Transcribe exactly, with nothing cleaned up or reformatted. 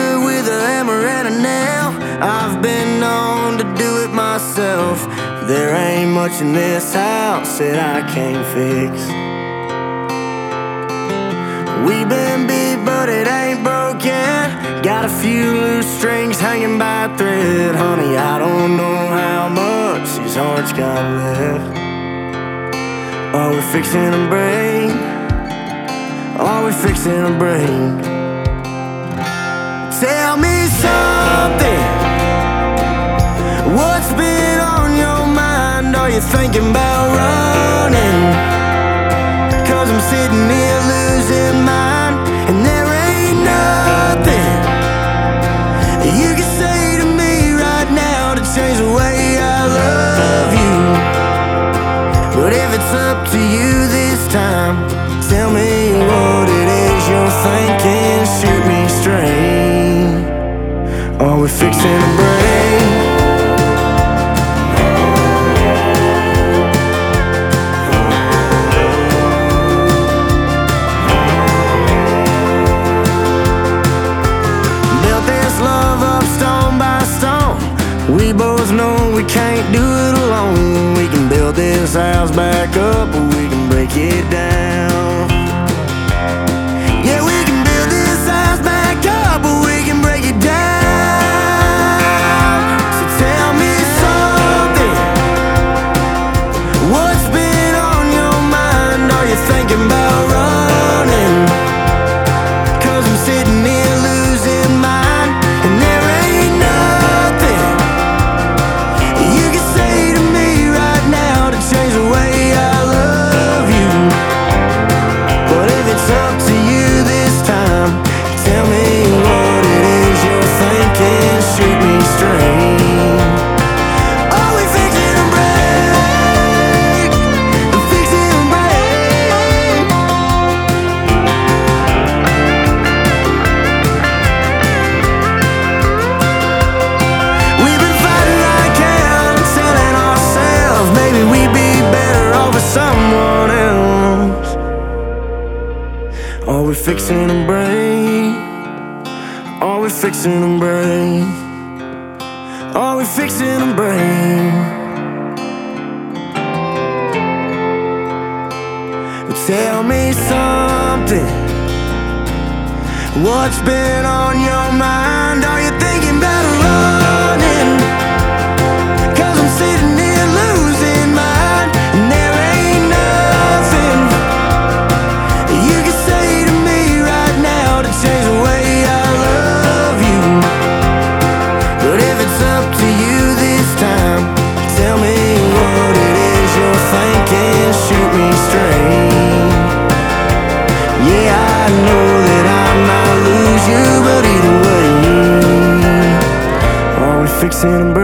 good with a hammer and a nail. I've been known to do it myself. There ain't much in this house that I can't fix. We've been beat, but it ain't broken. Got a few loose strings hanging by a thread. Honey, I don't know how much these hearts got left. Are we fixing to break? Are we fixing to break? Tell me something. What's been on your mind? Are you thinking about running? Cause I'm sitting here losing mine, and there ain't nothing you can say to me right now to change the way I love you. But if it's up to you this time, tell me what it is you're thinking. Shoot me straight. Are we fixing to break? Built this love up stone by stone. We both know we can't do it alone. We can build this house back up, or we can break it down. Yeah, we can build this house back up, or we can break it down. So tell me something. What's been on your mind? Are you thinking about running? Cause I'm sitting here losing mine, and there ain't nothing you can say to me right now to change the way I love you. But if it's up to you this time, tell me what it is you're thinking. Shoot me straight. Are we fixing to break? Fixing to break. We've been fighting like hell and telling ourselves maybe we'd be better off with someone else. Are we fixing to break? Are we fixing to break? Are we fixing to break? Tell me something. What's been on your mind? Are you thinking about running? Cause I'm sitting here losing mine, and there ain't nothing you can say to me right now to change the way I love you. But if it's up to you this time, tell me what it is you're thinking. Shoot me straight. Yeah, I know that I might lose you, but either way, are we fixing to break?